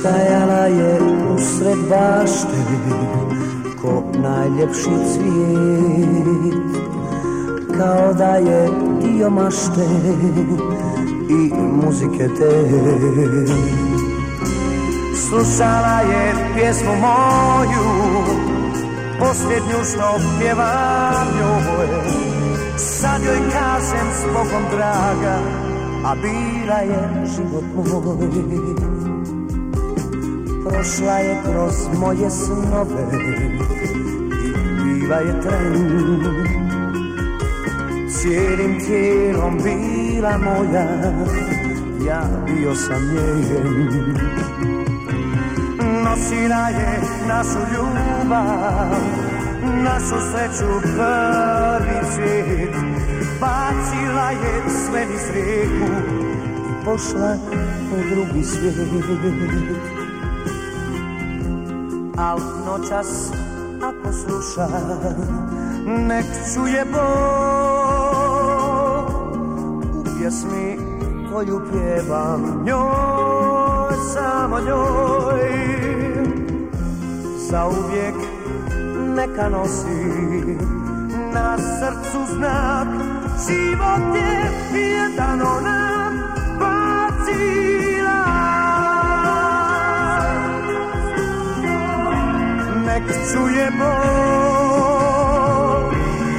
Stajala je usred bašte ko najljepši cvijet, kao da je dio mašte i muzike te. Slušala je pjesmu moju, posljednju što pjevam njoj. Sad joj kažem s Bogom draga, a bila je život moj. Prošla je kroz moje snove i bila je tren. Cijelim tijelom bila moja, ja bio sam njen. Nosila je našu ljubav, našu sreću prvi cvijet. Bacila je sve niz rijeku i pošla u drugi svijet. Al noćas ako sluša, nek čuje Bog u pjesmi koju pjevam njoj, samo njoj. Zauvijek neka nosi na srcu znak, život je jedan ona bacila. Nek čuje Bog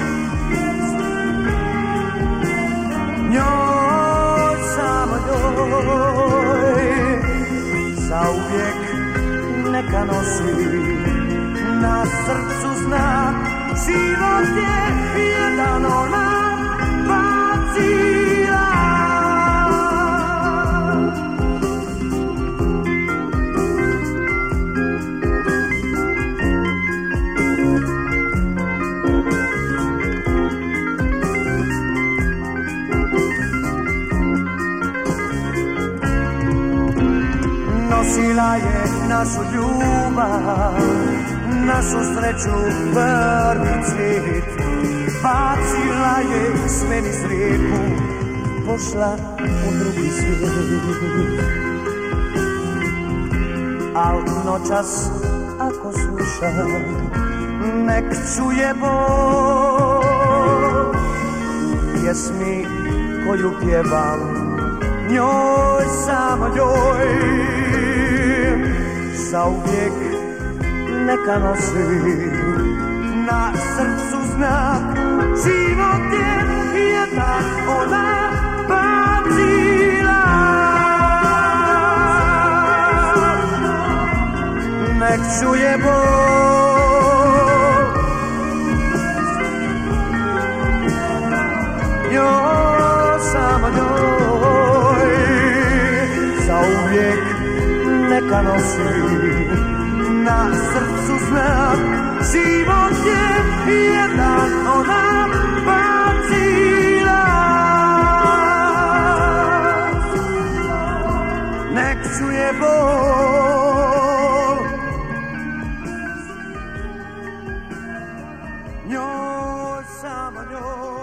njoj, samo njoj. Zauvijek neka nosi na srcu znak, život je jedan ona bacila. Nosila je našu ljubav, našu sreću prvi cvijet. Bacila je sve niz rijeku, pošla u drugi svijet. Al noćas ako sluša, nek čuje Bog u pjesmi koju pjevam njoj, samo njoj. Zauvijek neka nosi na srcu znak, život je jedan ona bacila. Nek čuje Bog njoj, samo njoj. Zauvijek neka nosi na srcu znak, život je jedan ona bacila. Nek čuje Bog njoj, samo njoj.